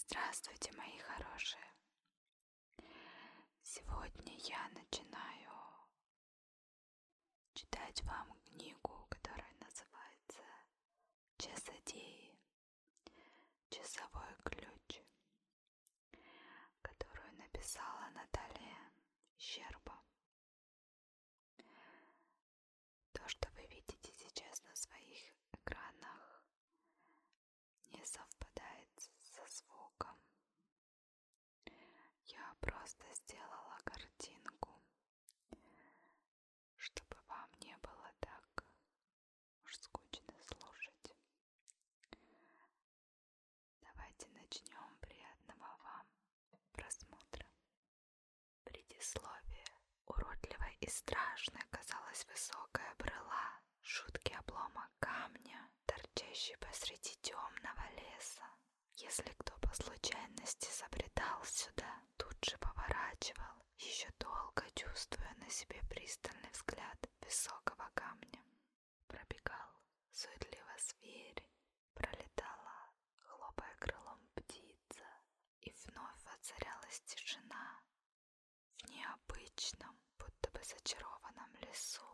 Здравствуйте, мои хорошие! Сегодня я начинаю читать вам книгу, которая называется «Часодеи. Часовой ключ», которую написала Наталья Щерба. То, что вы видите сейчас на своих экранах, не совпадает со звуком. Я просто сделала картинку, чтобы вам не было так уж скучно слушать. Давайте начнем. Приятного вам просмотра. Предисловие. Уродливой и страшной казалась высокая брыла, жуткий обломок камня, торчащий посреди темного леса. Если кто по случайности забредал сюда, тут же поворачивал, еще долго чувствуя на себе пристальный взгляд высокого камня. Пробегал суетливо зверь, пролетала, хлопая крылом, птица, и вновь воцарялась тишина в необычном, будто бы зачарованном лесу.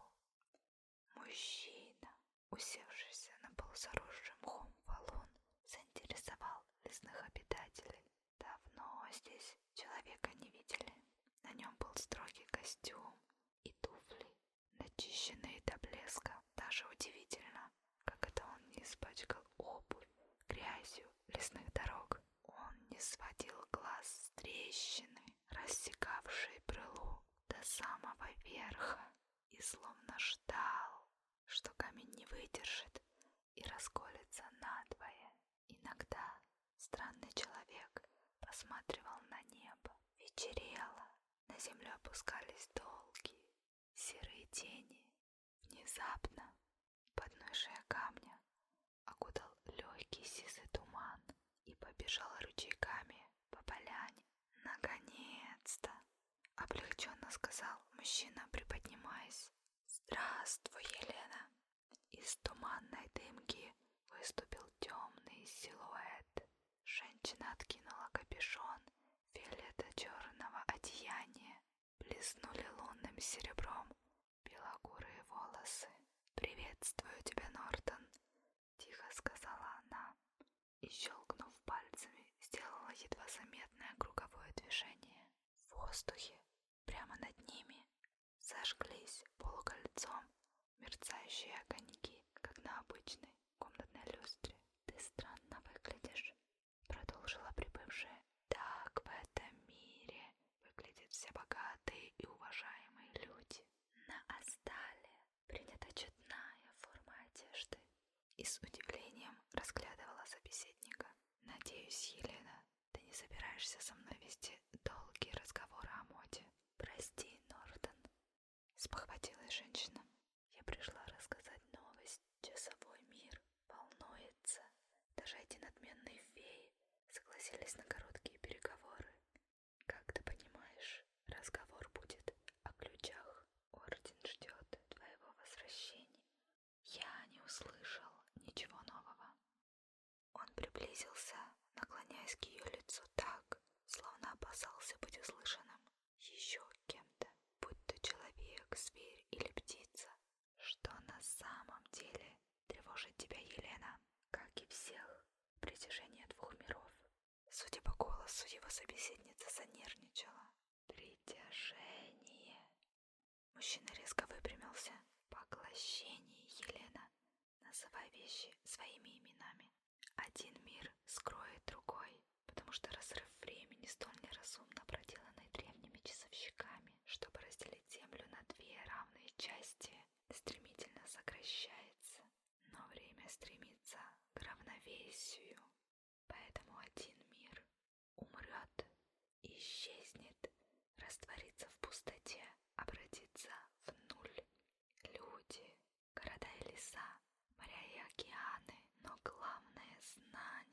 Мужчина, усевшийся на полузаросший мхом валун, заинтересовал лесных обитателей. Давно здесь человека не видели. На нем был строгий костюм и туфли, начищенные до блеска. Даже удивительно, как это он не испачкал обувь грязью лесных дорог. Он не сводил глаз с трещины, рассекавшей брылу до самого верха, и словно ждал, что камень не выдержит и расколется надвое. Иногда странный человек посматривал на небо. Вечерело, на землю опускались долгие серые тени. Внезапно подножие камня окутал легкий сизый туман и побежал ручейками по поляне. «Наконец-то!» — облегченно сказал мужчина, приподнимаясь. «Здравствуй, Елена!» Из туманной дымки выступил темный силуэт. Женщина откинула капюшон фиолето-черного одеяния. Блеснули лунным серебром белокурые волосы. «Приветствую тебя, Нортон!» — тихо сказала она и, щелкнув пальцами, сделала едва заметное круговое движение. В воздухе прямо над ними зажглись полукольцом мерцающие огоньки, как на обычной комнатной люстре. «Ты странно выглядишь», — продолжила прибывшая. «Так в этом мире выглядят все богатые и уважаемые люди. На Астале принята чудная форма одежды». И с удивлением разглядывала собеседника. «Надеюсь, Елена, ты не собираешься со мной вести долгие разговоры о моде?» «Прости, Нортон», — спохватилась женщина. «Я пришла рассказать новость. Часовой мир волнуется. Даже эти надменные феи согласились на короткие переговоры. Как ты понимаешь, разговор будет о ключах. Орден ждет твоего возвращения». Я не услышал ничего нового. Он приблизился, наклоняясь к ее лицу так, словно опасался быть услышанным еще кем-то, будь то человек, зверь или птица. «Что на самом деле тревожит тебя, Елена?» «Как и всех, притяжение двух миров». Судя по голосу, его собеседница занервничала. «Притяжение». Мужчина резко выпрямился. «Поглощение, Елена. Называй вещи своими именами. Один мир скроет другой, потому что разрыв времени, столь неразумно проделанный древними часовщиками, чтобы разделить Землю на две равные части, стремительно сокращается, но время стремится к равновесию. Поэтому один мир умрет, исчезнет, растворится в пустоте, обратится в нуль. Люди, города и леса, моря и океаны, но главное — знание.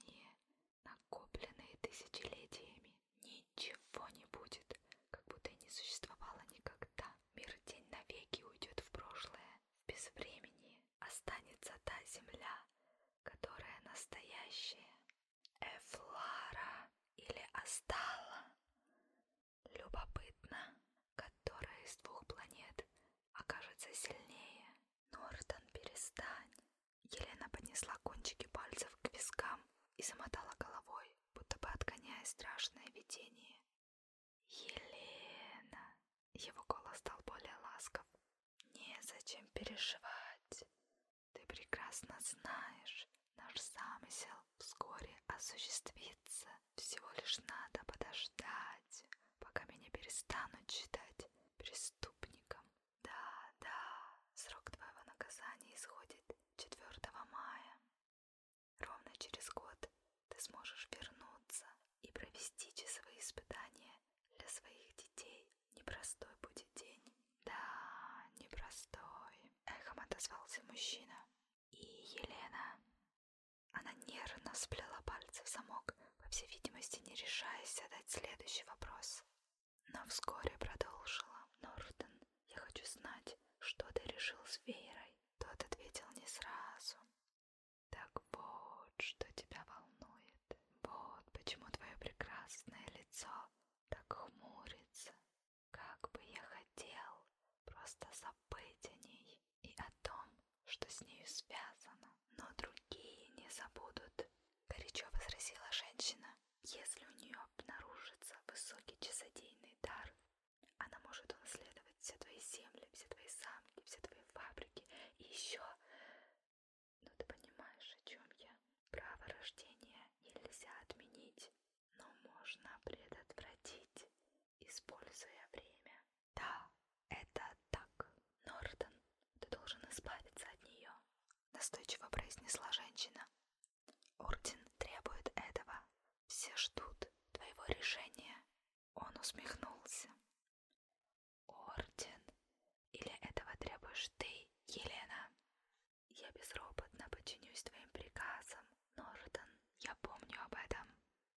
стало. Любопытно, которая из двух планет окажется сильнее. Нортон, перестань. Елена поднесла кончики пальцев к вискам и замотала головой, будто бы отгоняя страшное видение. Елена. Его голос стал более ласков. Незачем переживать. Ты прекрасно знаешь, наш замысел вскоре осуществится. Всего лишь надо подождать, пока меня перестанут считать преступником. Да, да, срок твоего наказания исходит 4 мая. Ровно через год ты сможешь вернуться и провести часовые испытания для своих детей. Непростой будет день. Да, непростой, эхом отозвался мужчина. И Елена. Она нервно сплела пальцы в замок, по всей видимости, не решаясь задать следующий вопрос. Но вскоре продолжила. Нортон, я хочу знать, что ты решил с Вейрой. Тот ответил не сразу. Так вот, что тебя волнует. Вот почему твое прекрасное лицо так хмурится. Как бы я хотел просто забыть о ней и о том, что с нею связано. Но другие не забудут, горячо возразила женщина. Если у нее обнаружится высокий часодейный дар, она может унаследовать все твои земли, все твои замки, все твои фабрики и еще... Ну ты понимаешь, о чем я? Право рождения нельзя отменить, но можно предотвратить, используя время. Да, это так. Нортон, ты должен избавиться от нее, настойчиво произнесла женщина. Орден требует этого. Все ждут твоего решения. Он усмехнулся. Орден? Или этого требуешь ты, Елена? Я безропотно подчинюсь твоим приказам, Нортон. Я помню об этом.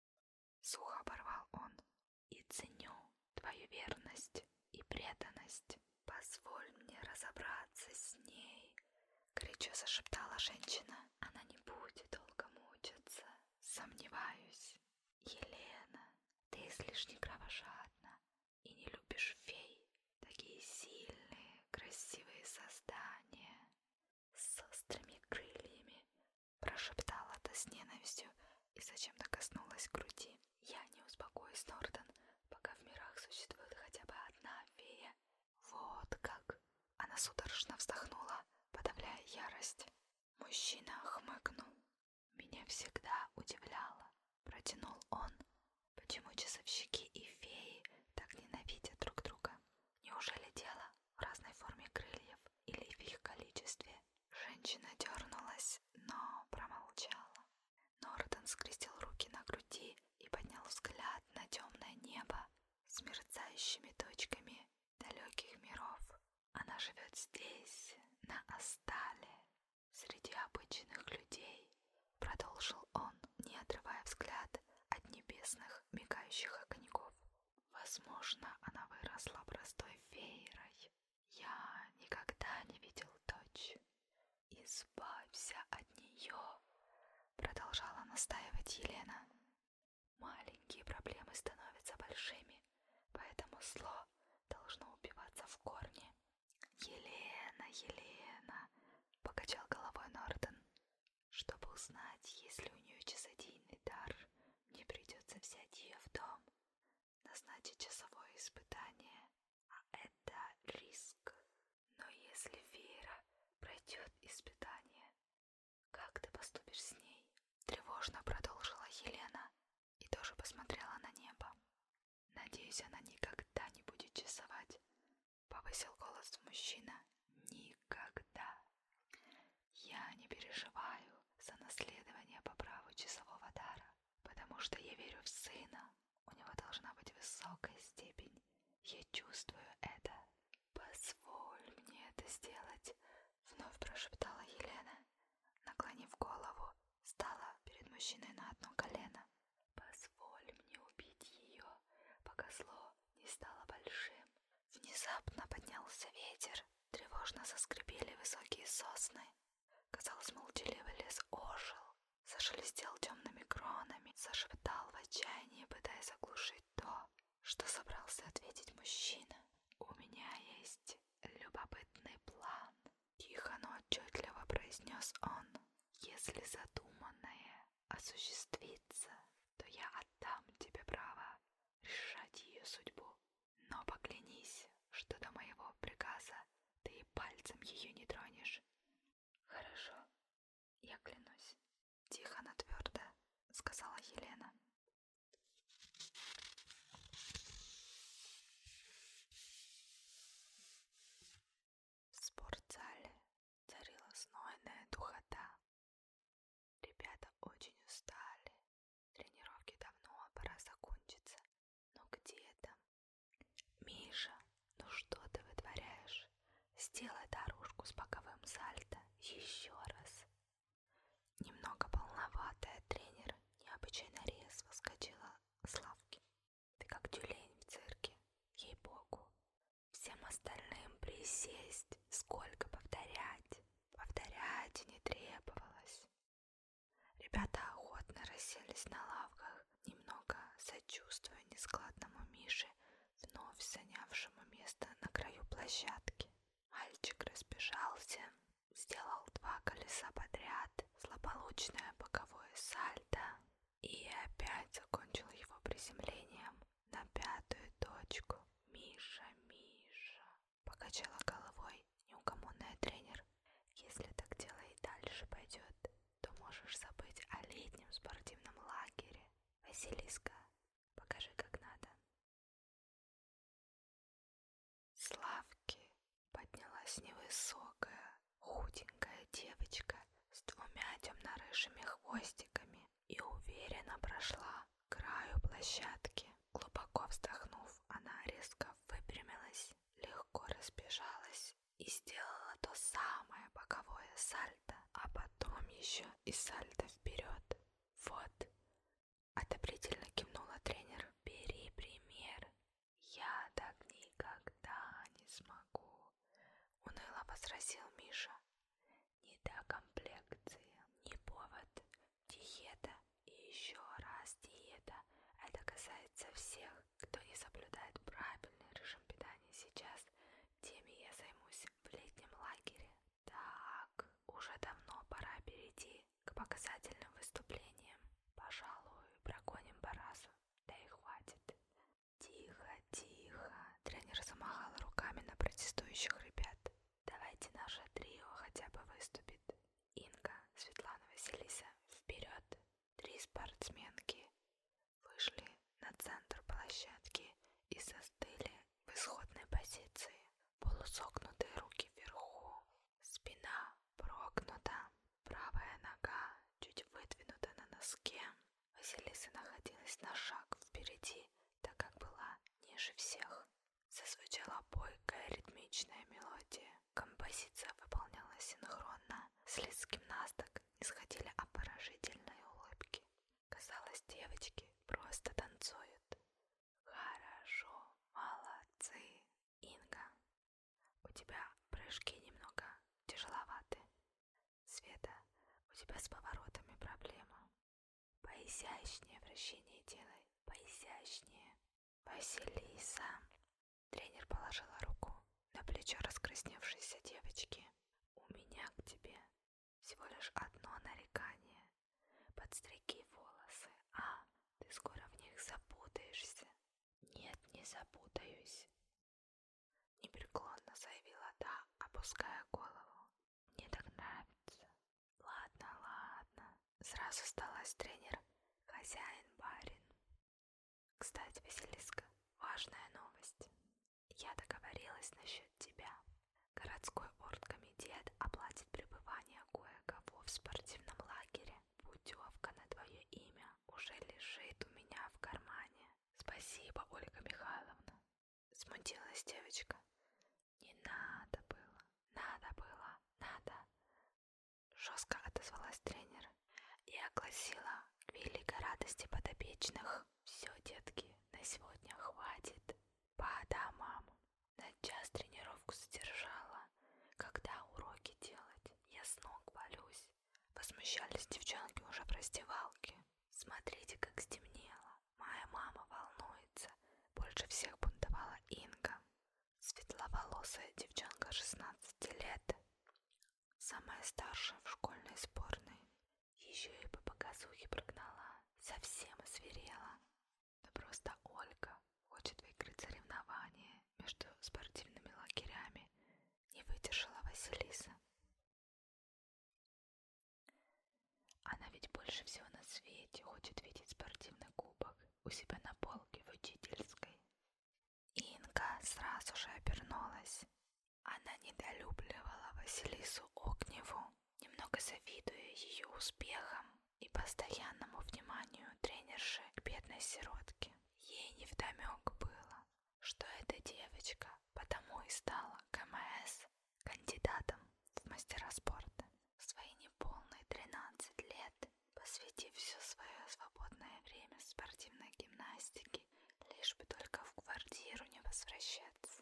Сухо оборвал он. И ценю твою верность и преданность. Позволь мне разобраться с ней, горячо зашептала женщина. Она не будет долго мучиться. Сомневаюсь. Елена, ты излишне кровожадна и не любишь фей. Такие сильные, красивые создания с острыми крыльями, прошептала та с ненавистью и зачем-то коснулась груди. Я не успокоюсь, Нортон, пока в мирах существует хотя бы одна фея. Вот как. Она судорожно вздохнула, подавляя ярость. Мужчина хмыкнул. Меня всегда удивляло, протянул он, почему часовщики и феи так ненавидят друг друга. Неужели дело в разной форме крыльев или в их количестве? Женщина дернулась, но промолчала. Нортон скрестил руки на груди и поднял взгляд на темное небо с мерцающими точками далеких миров. Она живет здесь, на Астале, среди обычных людей, продолжил он, не отрывая взгляд от небесных мигающих огоньков. Возможно, она выросла простой феерой. Я никогда не видел дочь. Избавься от нее, продолжала настаивать Елена. Маленькие проблемы становятся большими, поэтому зло должно убиваться в корне. Елена, Елена, покачал головой Нортон. Чтобы узнать, есть ли у нее часодейный дар, мне придется взять ее в дом, назначить часовое испытание, а это риск. Но если Вера пройдет испытание, как ты поступишь с ней? Тревожно продолжила Елена и тоже посмотрела на небо. Надеюсь, она никогда не будет часовать, повысил голос мужчина. Никогда. Я не переживаю за наследование по праву часового дара, потому что я верю в сына. У него должна быть высокая степень. Я чувствую это. Позволь мне это сделать, вновь прошептала Елена. Наклонив голову, стала перед мужчиной на одно колено. Позволь мне убить ее, пока зло не стало большим. Внезапно поднялся ветер, тревожно заскрипели высокие сосны. Казалось, молчаливый лес ожил, зашелестел темными кронами, зашептал в отчаянии, пытаясь заглушить осуществится, то я отдам тебе право решать ее судьбу. Но поклянись, что до моего приказа ты и пальцем ее не тронешь. Хорошо, я клянусь. Тихо, но твердо сказала Елена. В спортзале царила знойная духота. Ребята очень устали. Тренировки давно, пора закончиться. Но где там? Миша, ну что ты вытворяешь? Сделай дорожку с боковым сальто еще раз. Немного полноватая тренер необычайно резво вскочила с лавки. Ты как тюлень в цирке, ей-богу. Всем остальным присесть, сколько повторять. Повторять не требовалось. Ребята охотно расселись на лавках, немного сочувствуя нескладному Мише, вновь занявшему место на краю площадки. Мальчик разбежался, сделал 2 колеса подряд, злополучное боковое сальто и опять закончил его приземлением на 5-ю точку. «Миша, Миша!» — покачала головой неугомонная тренер. «Если так дело и дальше пойдет, то можешь забыть о летнем спортивном лагере. Василиска, покажи, как надо». С лавки поднялась невысокая, худенькая девочка с 2 темно-рыжими хвостиками и уверенно прошла к краю площадки. Глубоко вздохнув, она резко выпрямилась, легко разбежалась и сделала то самое боковое сальто, а потом еще и сальто вперед. «Вот!» — одобрительно кивнула тренер. «Бери пример. Я так никогда не смогу», — уныло возразил Миша. «Не та комплекция, не повод. Диета и еще раз диета. Это касается всех, кто не соблюдает правильный режим питания сейчас. Теми я займусь в летнем лагере. Так, уже давно пора перейти к показательным выступлениям. Пожалуй, прогоним по разу, да и хватит». «Тихо, тихо!» — тренер замахала руками на протестующих ребят. «Давайте наше трио хотя бы выступит. Инга, Светлана, Василиса, вперед!» 3 спортсменки вышли на центр площадки и застыли в исходной позиции. Полусогнутые руки вверху, спина прогнута, правая нога чуть выдвинута на носке. Василиса находилась на шаг впереди, так как была ниже всех. Зазвучала бойкая ритмичная мелодия. Композиция выполнялась синхронно. С лиц гимнасток не сходили обворожительные улыбки. Казалось, девочки просто танцуют. «Хорошо, молодцы. Инга, у тебя прыжки немного тяжеловаты. Света, у тебя с поворотами проблема. Поизящнее вращение делай, поизящнее. Василиса». Тренер положила руку на плечо раскрасневшейся девочки. «У меня к тебе всего лишь одно нарекание. Подстриги волосы, а ты скоро в них запутаешься». «Нет, не запутаюсь», — непреклонно заявила та, опуская голову. «Мне так нравится». «Ладно, ладно», — сразу сдалась тренер. «Хозяин, барин». «Кстати, Василиска, важная новость. Я договорилась насчет тебя. Городской оргкомитет оплатит пребывание кое-кого в спортивном лагере. Путевка на твое имя уже лежит у меня в кармане». «Спасибо, Ольга Михайловна», — смутилась девочка. «Не надо было, надо», — жестко отозвалась тренер и огласила к великой радости подопечных: «Все, детки, на сегодня хватит. По домам. На час тренировку задержала. Когда уроки делать? Я с ног валюсь». Возмущались девчонки уже в раздевалке. «Смотрите, как стемнело. Моя мама волнуется». Больше всех бунтовала Инга. Светловолосая девчонка 16 лет. Самая старшая в школьной сборной. Еще и по показухе прогнала больше всего на свете хочет видеть спортивный кубок у себя на полке в учительской. Инга сразу же обернулась. Она недолюбливала Василису Огневу, немного завидуя ее успехам и постоянному вниманию тренерши к бедной сиротке. Ей невдомек было, что эта девочка потому и стала КМС кандидатом в мастера спорта. В свои неполные 13 лет, посвятив все свое свободное время спортивной гимнастике, лишь бы только в квартиру не возвращаться.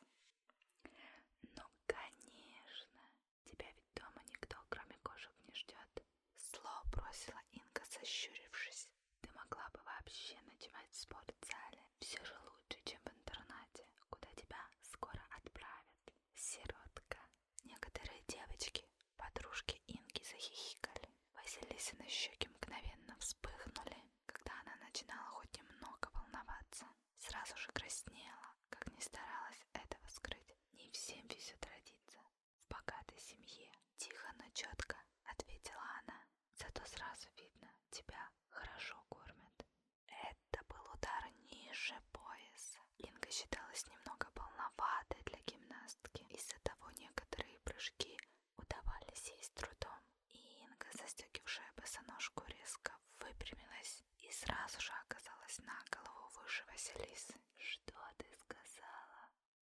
Ну, конечно, тебя ведь дома никто, кроме кошек, не ждет. Зло бросила Инга, сощурившись. Ты могла бы вообще ночевать в спортзале. Все же лучше, чем в интернате, куда тебя скоро отправят. Сиротка. Некоторые девочки, подружки Инги, захихикали. Василисины щеки мгновенно вспыхнули, когда она начинала хоть немного волноваться. Сразу же краснела, как ни старалась этого скрыть. Не всем везет родиться в богатой семье. Тихо, но четко ответила она. Зато сразу видно, тебя хорошо кормят. Это был удар ниже пояса. Инга считалась немного полноватой для гимнастки. Из-за того некоторые прыжки удавались ей с трудом. И Инга, застегившая босоножку, резко выпрямилась и сразу же оказалась на голову выше Василисы. Что ты сказала?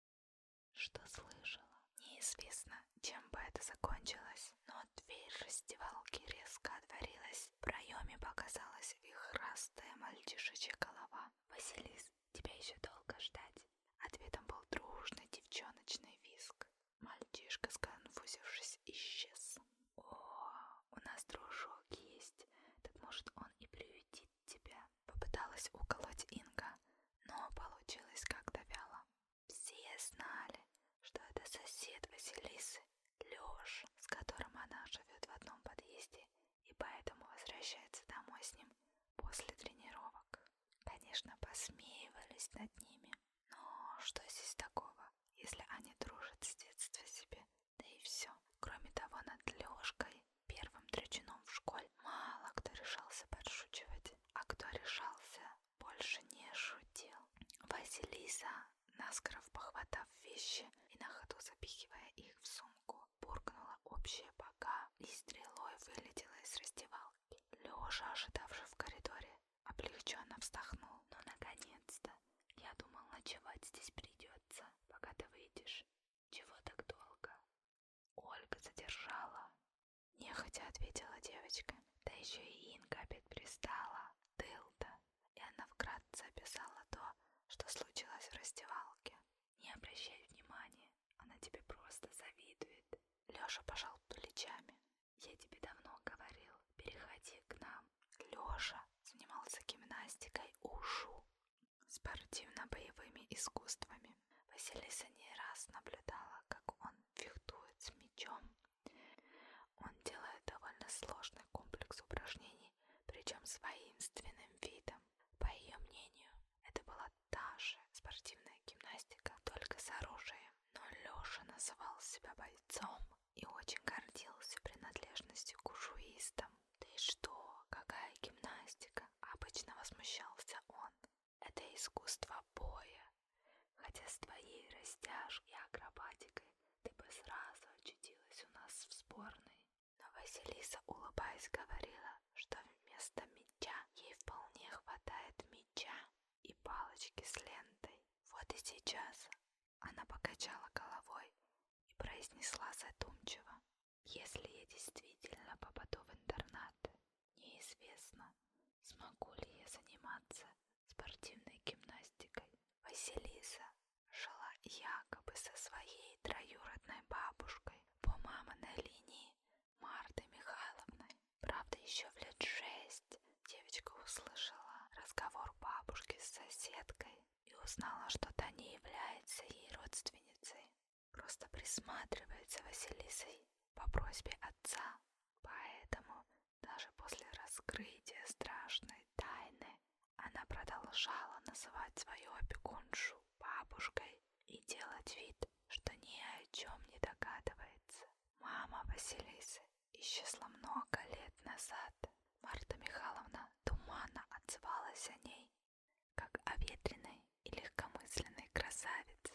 Что слышала? Неизвестно, чем бы это закончилось, но дверь раздевалки резко отворилась. В проеме показалась вихрастая мальчишечья голова. «Василис, тебя еще долго ждать?» Ответом был дружный девчоночный визг. Мальчишка, сконфузившись, исчез. «О, у нас дружок есть, так может он и приютит тебя?» Попыталась уколоть Инга, но получилось как-то вяло. Все знали, что это сосед Василисы, Лёша, с которым она живет в одном подъезде и поэтому возвращается домой с ним после тренировок. Конечно, посмеивались над ними, но что здесь такого, если они дружат с детства себе? Да и все. Кроме того, над Лёшкой, первым драчуном в школе, мало кто решался подшучивать, а кто решался, больше не шутил. Василиса, наскоро похватав вещи и на ходу запихивая их в сумку, буркнула общее «пока» и стрелой вылетела из раздевалки. Лёша, ожидавший в коридоре, облегченно вздохнул. «Ну, наконец-то! Я думал, ночевать здесь придется, пока ты выйдешь. Чего так долго?» «Ольга задержала», — нехотя ответила девочка. Да еще и Инга опять пристала. Тыл-то. И она вкратце описала то, что случилось в раздевалке. «Не обращай внимания, она тебе просто завидует». Лёша пожал плечами. «Я тебе давно говорил, переходи к нам». Лёша занимался гимнастикой ушу, спортивно-боевыми искусствами. Василиса не раз наблюдала, как он фехтует с мечом. Он делает довольно сложный комплекс упражнений, причем с воинственным видом. По ее мнению, это была та же спортивная гимнастика, только с оружием. Но Лёша называл себя бойцом и очень гордился принадлежностью к ушуистам. «Ты что? Какая гимнастика?» — обычно возмущался он. «Это искусство боя. Хотя с твоей растяжкой и акробатикой ты бы сразу очутилась у нас в сборной». Но Василиса, улыбаясь, говорила, что вместо меча ей вполне хватает меча и палочки с лентой. Вот и сейчас она покачала головой и произнесла задумчиво: «Если я действительно попаду в интернат, неизвестно, смогу ли я заниматься спортивной гимнастикой». Василиса жила якобы со своей троюродной бабушкой по маминой линии, Мартой Михайловной. Правда, еще в лет 6 девочка услышала разговор бабушки с соседкой и узнала, что та не является ей родственницей, просто присматривается за Василисой по просьбе отца. Поэтому даже после раскрытия страшной тайны она продолжала называть свою опекуншу бабушкой и делать вид, что ни о чем не догадывается. Мама Василисы исчезла много лет назад. Марта Михайловна отзывалась о ней, как о ветреной и легкомысленной красавице,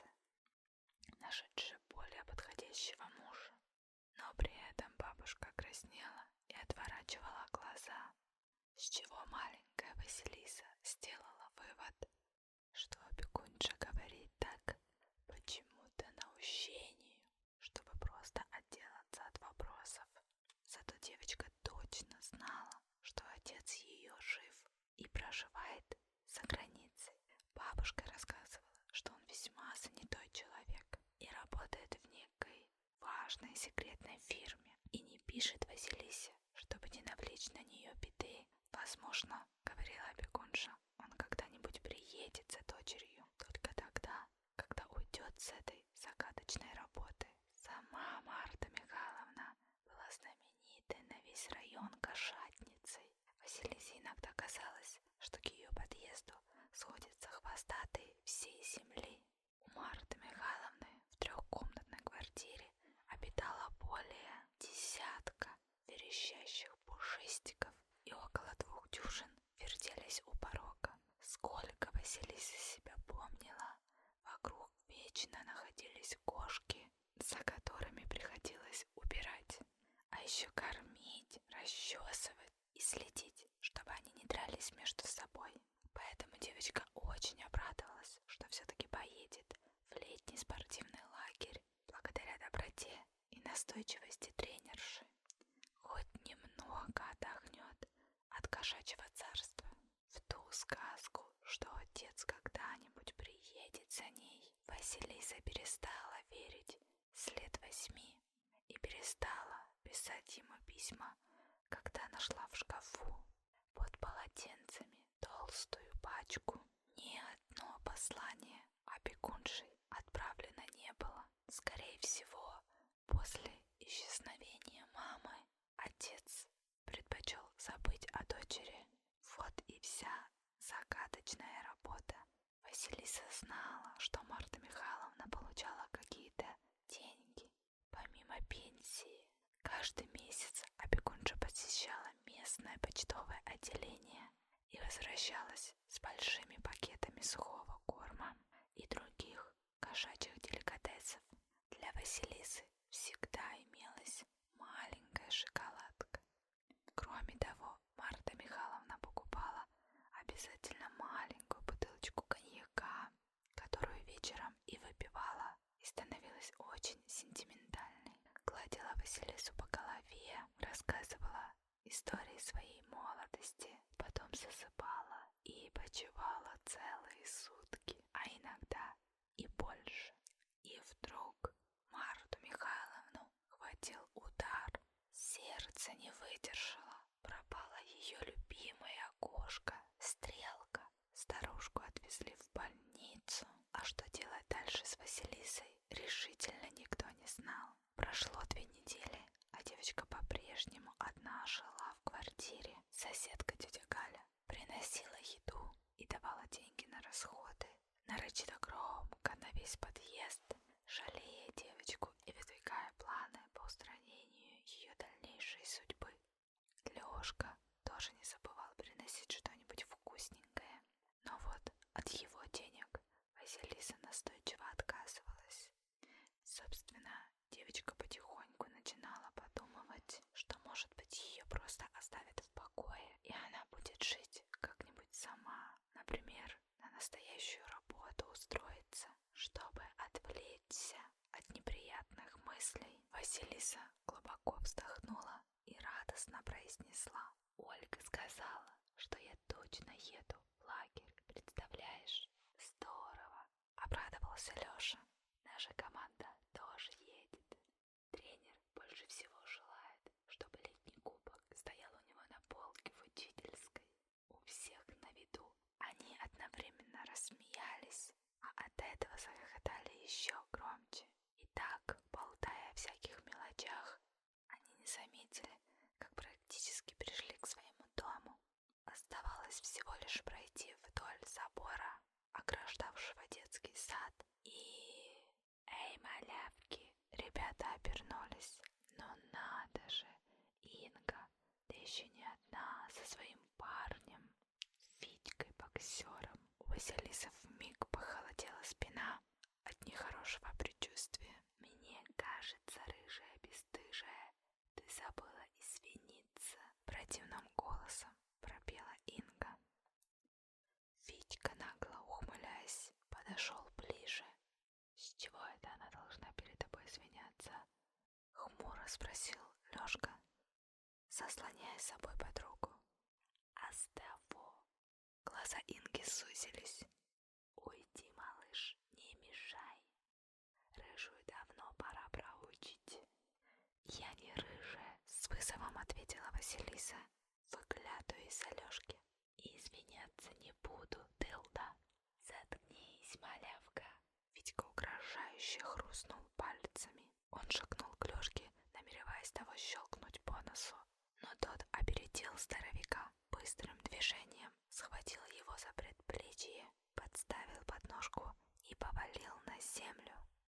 нашедшей более подходящего мужа. Но при этом бабушка краснела и отворачивала глаза, с чего маленькая Василиса сделала вывод, что опекунша говорит так почему-то наущению, чтобы просто отделаться от вопросов. Зато девочка точно знала, что отец ее жив и проживает за границей. Бабушка рассказывала, что он весьма занятой человек и работает в некой важной секретной фирме и не пишет Василисе, чтобы не навлечь на нее беды. Возможно, говорила опекунша, он когда-нибудь приедет за дочерью, только тогда, когда уйдет с этой загадочной работы. Сама Марта Михайловна была знаменитой на весь район кошатницей. Василисе иногда казалось, что к ее подъезду сходятся хвостатые всей земли. У Марты Михайловны в трехкомнатной квартире обитало более десятка верещащих пушистиков, и около 2 дюжин вертелись у порога. Сколько Василиса себя помнила, вокруг вечно находились кошки, за которыми приходилось убирать, а еще кормить, расчесывать и следить, чтобы они не дрались между собой. Поэтому девочка очень обрадовалась, что все-таки поедет в летний спортивный лагерь благодаря доброте и настойчивости тренерши. Хоть немного отдохнет от кошачьего царства. В ту сказку, что отец когда-нибудь приедет за ней, Василиса перестала верить с лет 8 и перестала писать ему письма, когда нашла в шкафу под полотенцами толстую пачку. Ни одно послание опекунши отправлено не было. Скорее всего, после исчезновения мамы отец предпочел забыть о дочери. Вот и вся загадочная работа. Василиса знала, что Марта Михайловна получала какие-то деньги помимо пенсии. Каждый месяц опекунша посещала местное почтовое отделение и возвращалась с большими пакетами сухого корма и других кошачьих деликатесов. Для Василисы всегда имелась маленькая шоколадка. Кроме того, Марта Михайловна покупала обязательно маленькую бутылочку коньяка, которую вечером и выпивала, и становилась очень сентиментальной. Гладила Василису по голове, рассказывала истории своей молодости, потом засыпала и почивала целые сутки, а иногда и больше. И вдруг Марту Михайловну хватил удар, сердце не выдержало, пропала ее любимая кошка Стрелка. Старушку отвезли в больницу, а что делать дальше с Василисой, решительно никто не знал. Прошло 2 недели, а девочка по-прежнему одна жила в квартире. Соседка тетя Галя приносила еду и давала деньги на расходы, нарочито громко на весь подъезд, жалея девочку и выдвигая планы по устранению ее дальнейшей судьбы. Лёшка тоже не забывал приносить что-нибудь вкусненькое, но вот от его денег Василиса настойчиво отказывалась. Собственно, девочка потихоньку начинала подумывать, что, может быть, ее просто оставят в покое, и она будет жить как-нибудь сама, например, на настоящую работу устроиться, чтобы отвлечься от неприятных мыслей. Василиса глубоко вздохнула и радостно произнесла: «Ольга сказала, что я точно еду в лагерь, представляешь?» «Здорово!» — обрадовался Лёша. «Наша команда тоже едет. Тренер больше всего желает, чтобы летний кубок стоял у него на полке в учительской, у всех на виду». Они одновременно рассмеялись, а от этого захохотали еще громче. И так, болтая о всяких мелочах, они не заметили, как практически пришли к своему дому. Оставалось всего лишь Василисы вмиг похолодела спина от нехорошего предчувствия. «Мне кажется, рыжая бесстыжая, ты забыла извиниться», — противным голосом пропела Инга. Витька, нагло ухмыляясь, подошел ближе. «С чего это она должна перед тобой извиняться?» — хмуро спросил Лёшка, заслоняя с собой подругу. «А с того...» Глаза Инги сузились. «Уйди, малыш, не мешай. Рыжую давно пора проучить». «Я не рыжая», — с вызовом ответила Василиса, выглядывая из Алёшки. «Извиняться не буду, дылда». «Заткнись, малявка». Витька угрожающе хрустнул пальцами. Он шагнул к Лёшке, намереваясь того щелкнуть по носу. Но тот опередил здоровяка, быстрым движением схватил его за предплечье, подставил подножку и повалил на землю.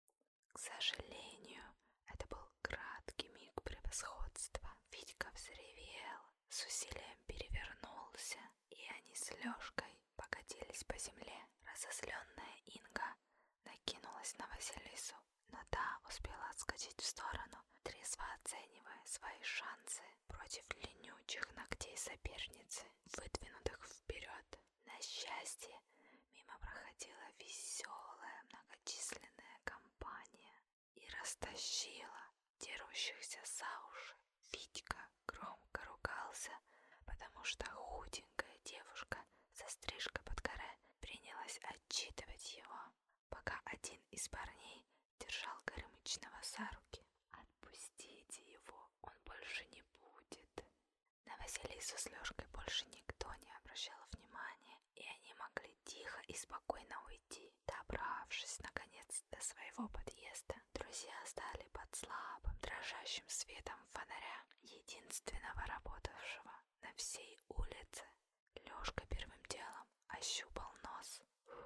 К сожалению, это был краткий миг превосходства. Витька взревел, с усилием перевернулся, и они с Лёшкой покатились по земле. Разозленная Инга накинулась на Василису, но та успела отскочить в сторону, трезво оценивая свои шансы против ленючих ногтей соперницы, выдвинутых вперед. На счастье, мимо проходила веселая многочисленная компания и растащила дерущихся за уши. Витька громко ругался, потому что худенькая девушка со стрижкой под каре принялась отчитывать его, пока один из парней держал Горемычного за руки. «Отпустите его, он больше не будет». На Василису с Лёшкой больше никто не обращал внимания, и они могли тихо и спокойно уйти. Добравшись, наконец, до своего подъезда, друзья стали под слабым, дрожащим светом фонаря, единственного работавшего на всей улице. Лёшка первым делом ощупал нос.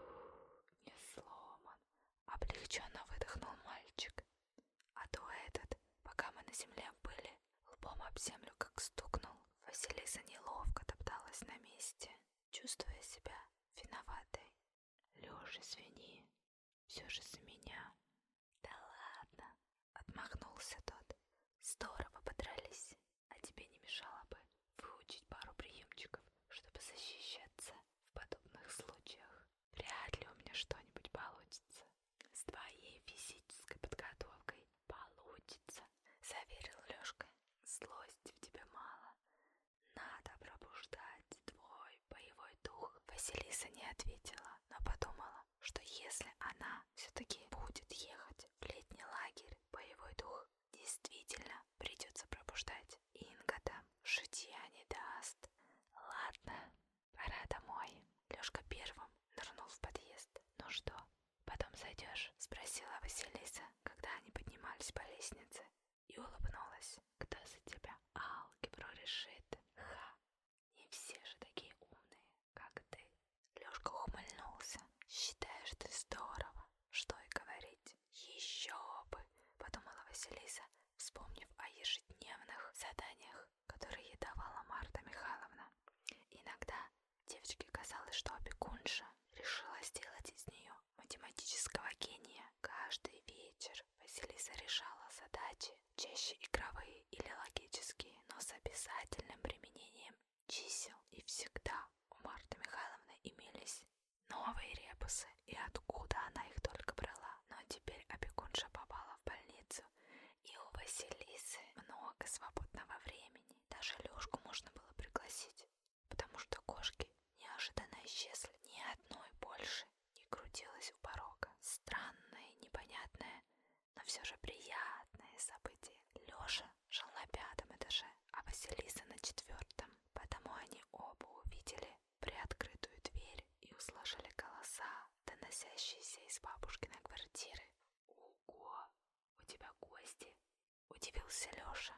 Не сломан. Облегченно выдохнул мальчик. А то этот, пока мы на земле были, лбом об землю как стукнул. Василиса неловко топталась на месте, чувствуя себя виноватой. «Лёш, извини, все же за меня». «Да ладно», — отмахнулся тот. «Здорово подрались, а тебе не мешало бы выучить пару приемчиков, чтобы защищаться в подобных случаях. Вряд ли у меня что-нибудь получится. С твоей физической подготовкой получится», — заверил Лёшка. «Злости в тебе мало. Надо пробуждать твой боевой дух». Василиса не ответила, но подумала, что если она все-таки будет ехать в летний лагерь, боевой дух действительно придется пробуждать. Инга там житья не даст. «Ладно, пора домой». Лёшка первым нырнул в подъезд. «Ну что, потом зайдешь?» — спросила Василиса, когда они поднимались по лестнице, и улыбнулась. «Кто за тебя алгебру решит? Ха! Не все же такие умные, как ты». Лёшка ухмыльнулся. «Считаешь ты здорово, что и говорить». «Еще бы», — подумала Василиса, вспомнив о ежедневных заданиях, которые ей давала Марта Михайловна. Иногда девочке казалось, что опекунша решила сделать из нее математического гения. Каждый вечер Василиса решала задачи, чаще игровые или логические, но с обязательным применением чисел. И всегда у Марты Михайловны имелись новые ребусы, и откуда она их только брала. Но теперь опекунша попала в больницу, и у Василисы много свободного времени. Даже Лёшку можно было пригласить, потому что кошки неожиданно исчезли. Ни одной больше не крутилась у порога. Странное, непонятное, но все же приятное событие. Лёша жил на 5-м этаже, а Василиса на 4-м. Потому они оба увидели приоткрытую дверь и услышали голоса, доносящиеся из бабушкиной квартиры. «Ого, у тебя гости?» — удивился Лёша.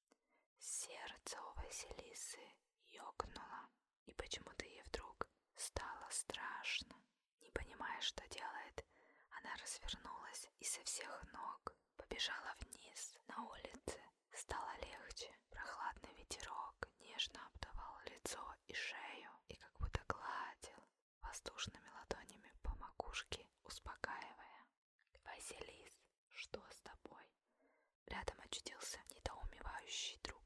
Сердце у Василисы ёкнуло, и почему-то ей вдруг стало страшно. Не понимая, что делает, она развернулась и со всех ног побежала вниз. На улице стало легче. Прохладный ветерок нежно обдавал лицо и шею и как будто гладил воздушными ладонями подушки, успокаивая. «Василис, что с тобой?» Рядом очутился недоумевающий друг.